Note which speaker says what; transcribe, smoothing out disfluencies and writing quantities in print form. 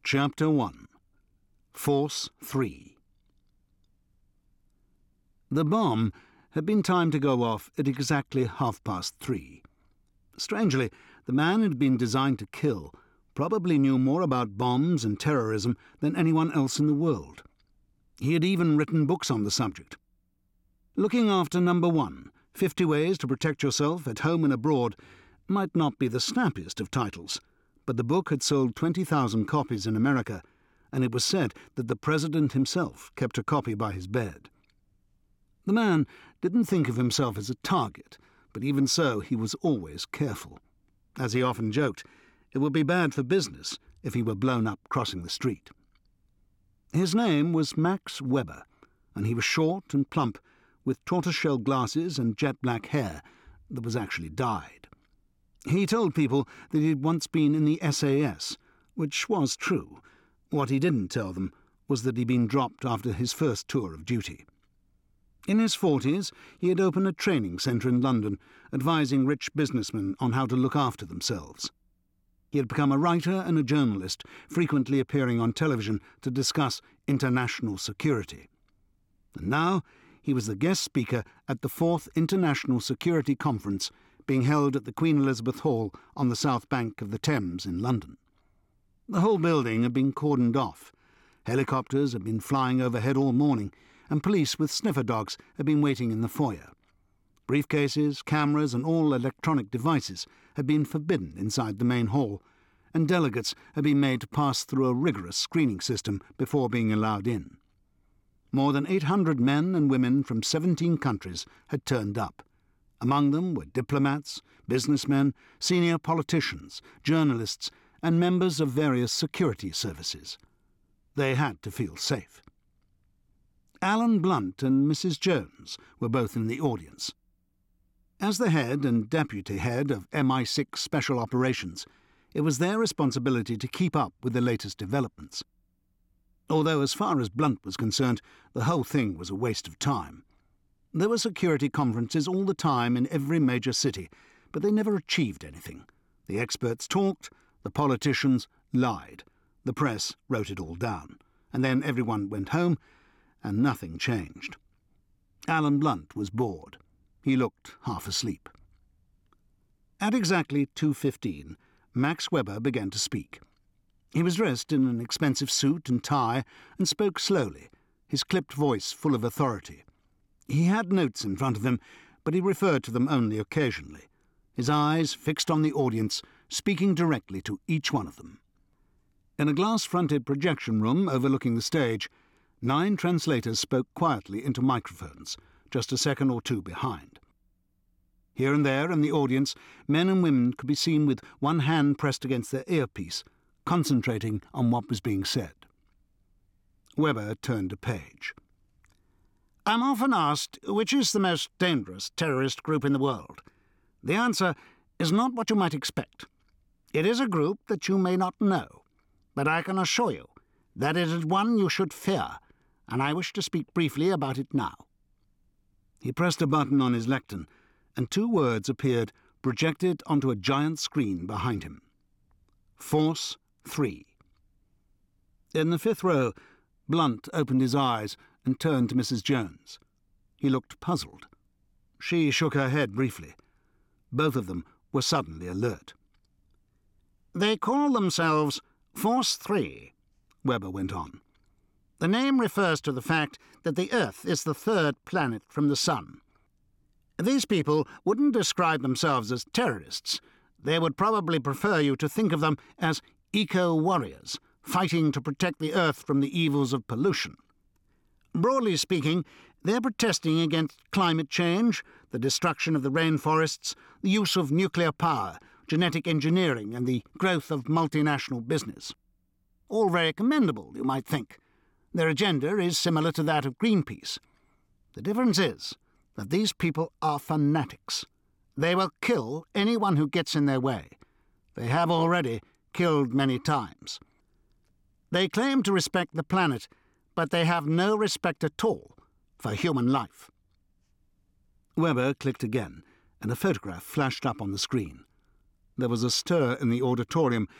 Speaker 1: Chapter 1. Force 3. The bomb had been timed to go off at exactly 3:30. Strangely, the man who had been designed to kill probably knew more about bombs and terrorism than anyone else in the world. He had even written books on the subject. Looking after Number 1, 50 Ways to Protect Yourself at Home and Abroad, might not be the snappiest of titles, but the book had sold 20,000 copies in America, and it was said that the president himself kept a copy by his bed. The man didn't think of himself as a target, but even so he was always careful. As he often joked, it would be bad for business if he were blown up crossing the street. His name was Max Weber, and he was short and plump, with tortoiseshell glasses and jet-black hair that was actually dyed. He told people that he had once been in the SAS, which was true. What he didn't tell them was that he'd been dropped after his first tour of duty. In his 40s, he had opened a training centre in London, advising rich businessmen on how to look after themselves. He had become a writer and a journalist, frequently appearing on television to discuss international security. And now he was the guest speaker at the 4th International Security Conference, being held at the Queen Elizabeth Hall on the south bank of the Thames in London. The whole building had been cordoned off. Helicopters had been flying overhead all morning, and police with sniffer dogs had been waiting in the foyer. Briefcases, cameras, and all electronic devices had been forbidden inside the main hall, and delegates had been made to pass through a rigorous screening system before being allowed in. More than 800 men and women from 17 countries had turned up. Among them were diplomats, businessmen, senior politicians, journalists, and members of various security services. They had to feel safe. Alan Blunt and Mrs. Jones were both in the audience. As the head and deputy head of MI6 Special Operations, it was their responsibility to keep up with the latest developments. Although as far as Blunt was concerned, the whole thing was a waste of time. There were security conferences all the time in every major city, but they never achieved anything. The experts talked, the politicians lied, the press wrote it all down, and then everyone went home, and nothing changed. Alan Blunt was bored. He looked half asleep. At exactly 2:15, Max Weber began to speak. He was dressed in an expensive suit and tie and spoke slowly, his clipped voice full of authority. He had notes in front of him, but he referred to them only occasionally, his eyes fixed on the audience, speaking directly to each one of them. In a glass-fronted projection room overlooking the stage, 9 translators spoke quietly into microphones, just a second or two behind. Here and there in the audience, men and women could be seen with one hand pressed against their earpiece, concentrating on what was being said. Weber turned a page. I'm often asked which is the most dangerous terrorist group in the world. The answer is not what you might expect. It is a group that you may not know, but I can assure you that it is one you should fear, and I wish to speak briefly about it now. He pressed a button on his lectern, and 2 words appeared projected onto a giant screen behind him. Force 3. In the 5th row, Blunt opened his eyes and turned to Mrs. Jones. He looked puzzled. She shook her head briefly. Both of them were suddenly alert. They call themselves Force 3, Weber went on. The name refers to the fact that the Earth is the 3rd planet from the Sun. These people wouldn't describe themselves as terrorists. They would probably prefer you to think of them as eco-warriors, fighting to protect the Earth from the evils of pollution. Broadly speaking, they're protesting against climate change, the destruction of the rainforests, the use of nuclear power, genetic engineering, and the growth of multinational business. All very commendable, you might think. Their agenda is similar to that of Greenpeace. The difference is that these people are fanatics. They will kill anyone who gets in their way. They have already killed many times. They claim to respect the planet, but they have no respect at all for human life. Weber clicked again, and a photograph flashed up on the screen. There was a stir in the auditorium